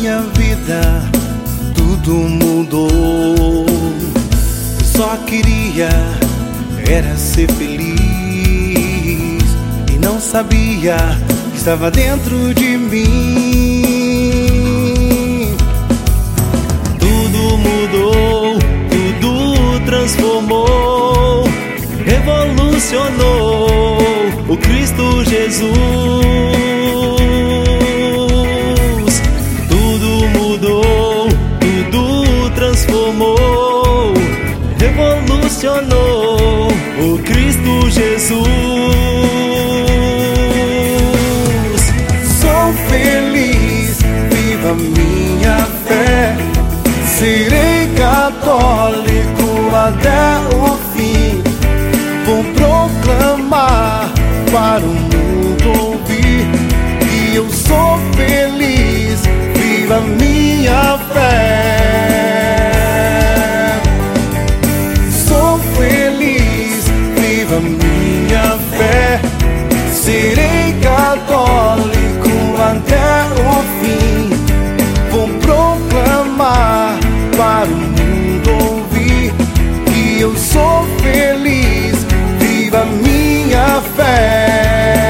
minha vida tudo mudou. Eu só queria era ser feliz e não sabia que estava dentro de mim. Tudo mudou, tudo transformou, revolucionou o Cristo Jesus. Tudo mudou, tudo transformou, revolucionou o Cristo Jesus. Sou feliz, viva minha fé, serei católico até o fim. Vou proclamar para o mundo ouvir que eu sou feliz, viva minha fé. Sou feliz, viva minha fé, serei católico até o fim. Vou proclamar para o mundo ouvir que eu sou feliz, viva minha fé.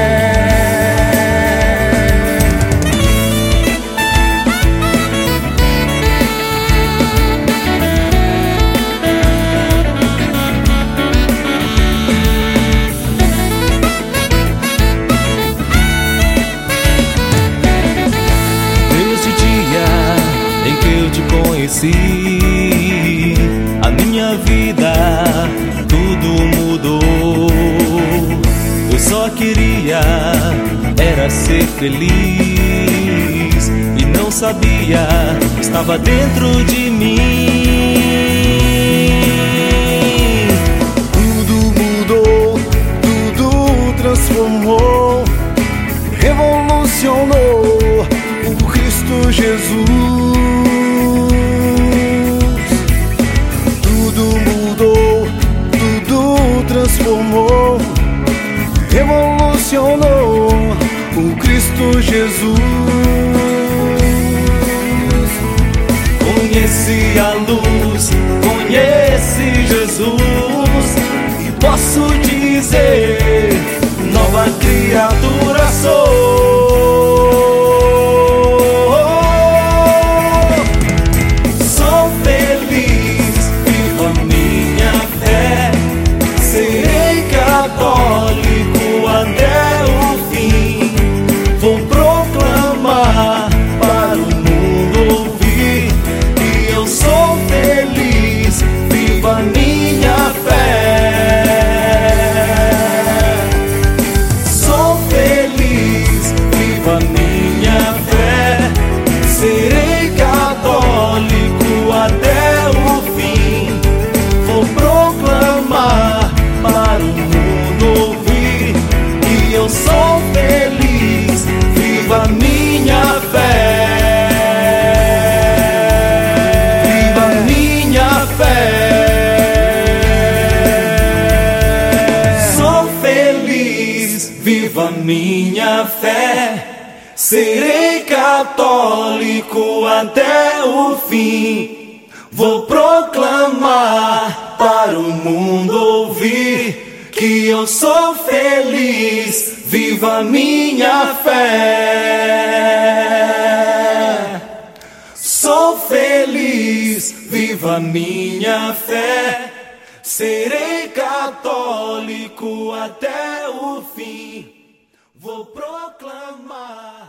Desde o dia em que eu te conheci, a minha vida tudo mudou. Eu só queria era ser feliz e não sabia que estava dentro de mim. Tudo mudou, tudo transformou, revolucionou o Cristo Jesus. Tudo mudou, tudo transformou, revolucionou o Cristo Jesus. Conheci a luz, conheci Jesus e posso dizer, nova criatura sou. Sou feliz, viva minha fé, serei católico até o fim. Vou proclamar para o mundo ouvir que eu sou feliz, viva minha fé. Sou feliz, viva minha fé, serei católico até o fim. Vou proclamar para o mundo ouvir que eu sou feliz, viva minha fé. Viva minha fé. Sou feliz, viva minha fé, serei católico até o fim. Vou proclamar para o mundo ouvir que eu sou feliz, viva minha fé. Sou feliz, viva minha fé, serei católico até o fim. Vou proclamar